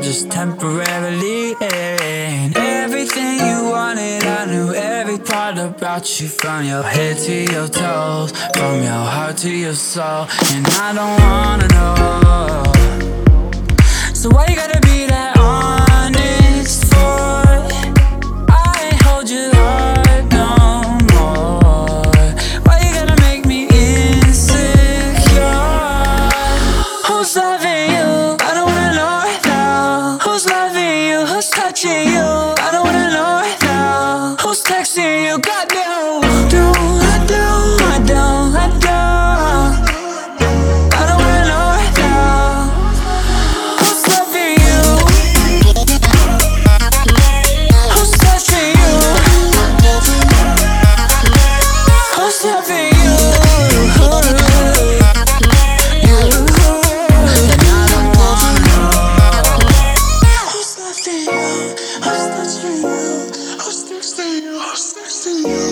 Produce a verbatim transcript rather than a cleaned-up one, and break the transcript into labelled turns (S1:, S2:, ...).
S1: just temporarily. And everything you wanted, I knew every part about you, from your head to your toes, from your heart to your soul. And I don't wanna know, so why you gotta be that honest for? I ain't hold your heart no more. Why you gotta make me insecure? Who's loving you? I don't wanna know it now. Who's loving you? Who's touching you? I don't wanna know it now. Who's texting you? God knows. Do I do? I don't. I don't. I don't wanna know it now. Who's loving you? Who's touching you? Who's loving you? Who's touching you? Who's touching you? Who's texting you? Who's texting you?